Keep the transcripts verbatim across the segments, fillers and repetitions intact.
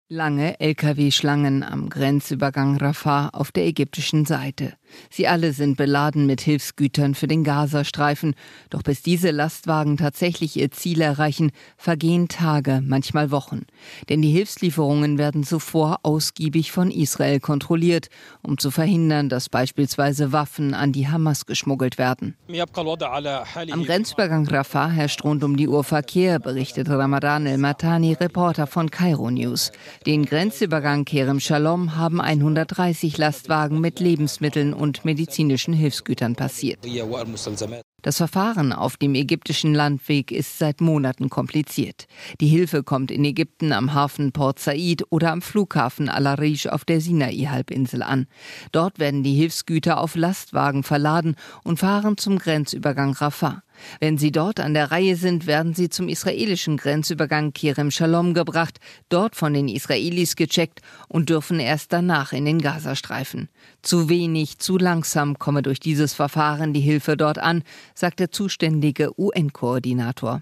Lange L K W-Schlangen am Grenzübergang Rafah auf der ägyptischen Seite. Sie alle sind beladen mit Hilfsgütern für den Gazastreifen. Doch bis diese Lastwagen tatsächlich ihr Ziel erreichen, vergehen Tage, manchmal Wochen. Denn die Hilfslieferungen werden zuvor ausgiebig von Israel kontrolliert, um zu verhindern, dass beispielsweise Waffen an die Hamas geschmuggelt werden. Am Grenzübergang Rafah herrscht rund um die Uhr Verkehr, berichtet Ramadan El-Matani, Reporter von Kairo News. Den Grenzübergang Kerem Shalom haben hundertdreißig Lastwagen mit Lebensmitteln und medizinischen Hilfsgütern passiert. Das Verfahren auf dem ägyptischen Landweg ist seit Monaten kompliziert. Die Hilfe kommt in Ägypten am Hafen Port Said oder am Flughafen Al-Arish auf der Sinai-Halbinsel an. Dort werden die Hilfsgüter auf Lastwagen verladen und fahren zum Grenzübergang Rafah. Wenn sie dort an der Reihe sind, werden sie zum israelischen Grenzübergang Kerem Shalom gebracht, dort von den Israelis gecheckt und dürfen erst danach in den Gazastreifen. Zu wenig, zu langsam komme durch dieses Verfahren die Hilfe dort an, sagt der zuständige U N-Koordinator.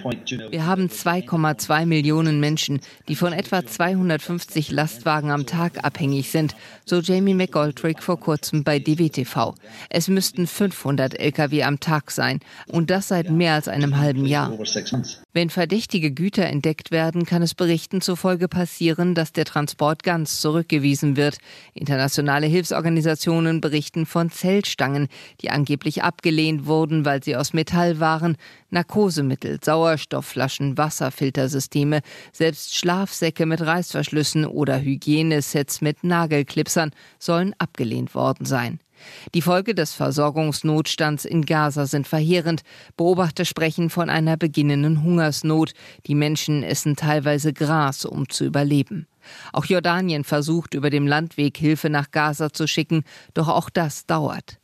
Wir haben zwei Komma zwei Millionen Menschen, die von etwa zweihundertfünfzig Lastwagen am Tag abhängig sind, so Jamie McGoldrick vor kurzem bei D W T V. Es müssten fünfhundert L K W am Tag sein. Und das seit mehr als einem halben Jahr. Wenn verdächtige Güter entdeckt werden, kann es Berichten zufolge passieren, dass der Transport ganz zurückgewiesen wird. Internationale Hilfsorganisationen berichten von Zellstangen, die angeblich abgelehnt wurden, weil sie aus Metall waren. Narkosemittel, Sauerstoffflaschen, Wasserfiltersysteme, selbst Schlafsäcke mit Reißverschlüssen oder Hygienesets mit Nagelklipsern sollen abgelehnt worden sein. Die Folge des Versorgungsnotstands in Gaza sind verheerend. Beobachter sprechen von einer beginnenden Hungersnot. Die Menschen essen teilweise Gras, um zu überleben. Auch Jordanien versucht, über dem Landweg Hilfe nach Gaza zu schicken, doch auch das dauert.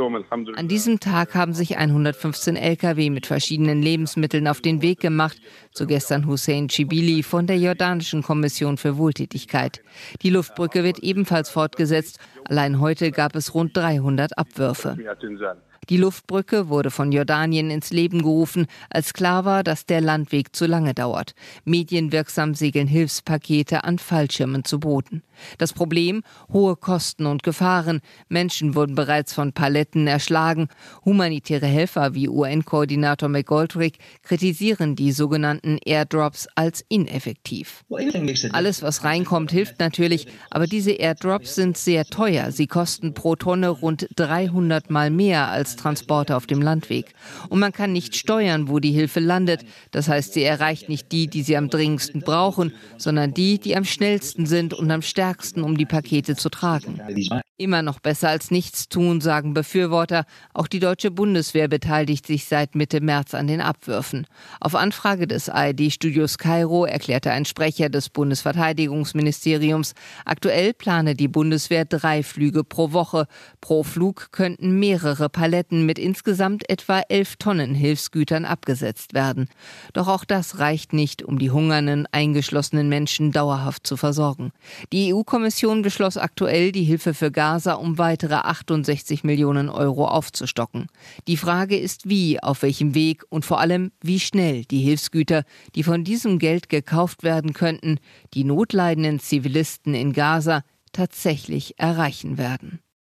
An diesem Tag haben sich hundertfünfzehn L K W mit verschiedenen Lebensmitteln auf den Weg gemacht, so gestern Hussein Chibili von der jordanischen Kommission für Wohltätigkeit. Die Luftbrücke wird ebenfalls fortgesetzt. Allein heute gab es rund dreihundert Abwürfe. Die Luftbrücke wurde von Jordanien ins Leben gerufen, als klar war, dass der Landweg zu lange dauert. Medienwirksam segeln Hilfspakete an Fallschirmen zu Boden. Das Problem? Hohe Kosten und Gefahren. Menschen wurden bereits von Paletten erschlagen. Humanitäre Helfer wie U N-Koordinator McGoldrick kritisieren die sogenannten Airdrops als ineffektiv. Alles, was reinkommt, hilft natürlich, aber diese Airdrops sind sehr teuer. Sie kosten pro Tonne rund dreihundert Mal mehr als Transporte auf dem Landweg. Und man kann nicht steuern, wo die Hilfe landet. Das heißt, sie erreicht nicht die, die sie am dringendsten brauchen, sondern die, die am schnellsten sind und am stärksten, um die Pakete zu tragen. Immer noch besser als nichts tun, sagen Befürworter. Auch die deutsche Bundeswehr beteiligt sich seit Mitte März an den Abwürfen. Auf Anfrage des A R D-Studios Kairo erklärte ein Sprecher des Bundesverteidigungsministeriums, aktuell plane die Bundeswehr drei Flüge pro Woche. Pro Flug könnten mehrere Paletten mit insgesamt etwa elf Tonnen Hilfsgütern abgesetzt werden. Doch auch das reicht nicht, um die hungernden, eingeschlossenen Menschen dauerhaft zu versorgen. Die E U-Kommission beschloss aktuell, die Hilfe für Gaza um weitere achtundsechzig Millionen Euro aufzustocken. Die Frage ist wie, auf welchem Weg und vor allem wie schnell die Hilfsgüter, die von diesem Geld gekauft werden könnten, die notleidenden Zivilisten in Gaza tatsächlich erreichen werden.